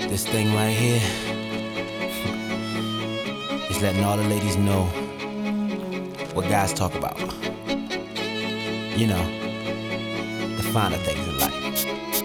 This thing right here is letting all the ladies know what guys talk about. You know, the finer things in life.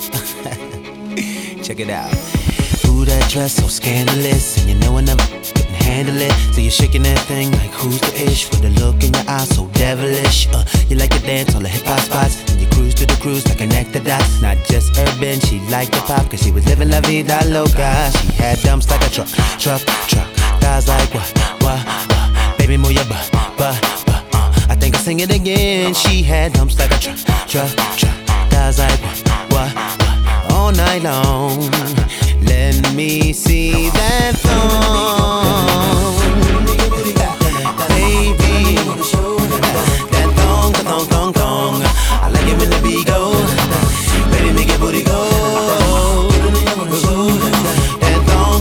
Check it out. Ooh, that dress so scandalous, and you know I never couldn't handle it. So you're shaking that thing like who's the ish, with a look in your eyes so devilish. You like to dance on the hip hop spots, and you cruise to the cruise like connect the dots. Not just urban, she liked the pop, cause she was living la vida loca. She had dumps like a truck. Guys like what? Baby, move your butt. I think I'll sing it again. She had dumps like a truck. Guys like what? All night long. Let me see that thong, baby. That thong. I like it when the beat go. Baby, make your booty go. That thong.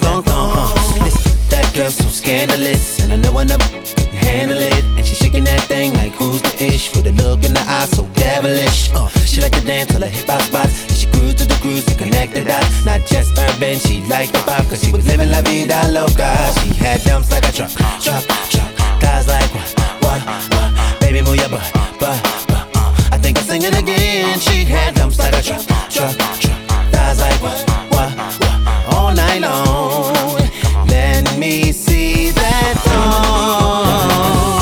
That girl so scandalous, and I know I never can handle it. And she shaking that thing like who's the ish, with a look in the eye so devilish. She like to dance till the hip hop spots, and she cruise to the cruise to connect the dots. Not just urban, she liked the pop, cause she was living la vida loca. She had dumps like a truck. Guys like what? Baby, move your butt. I think I'll sing it again. She had dumps like a truck. Guys like what? All night long. Let me see that thong,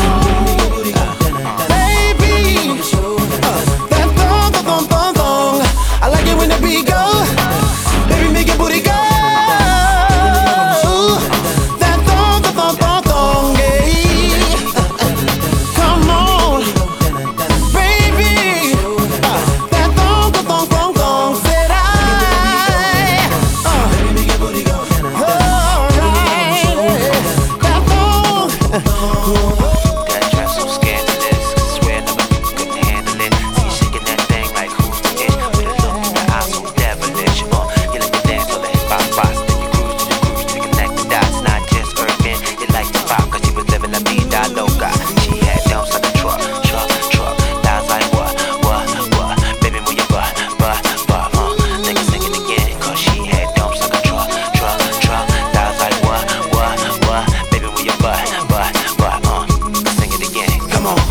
baby. That thong. I like it when the beat go. Baby, make your booty go. That thong, yeah. Come on, baby. That thong, said I. Baby, make your booty go. That dress so scandalous, swear never couldn't handle it. See you shaking that thing like who's the ish, with a look in your eyes so devilish. You like to dance on the hip hop spots, then you cruise to the cruise to connect the dots. Not just urban, you like to pop, cause you was living la vida loca. She had dumps like a truck. Guys like what? Baby, move your butt. They can sing it again, cause she had dumps like a truck. Guys like what? Baby, move your butt. Sing it again. Come on.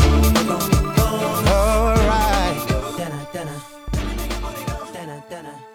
Dana.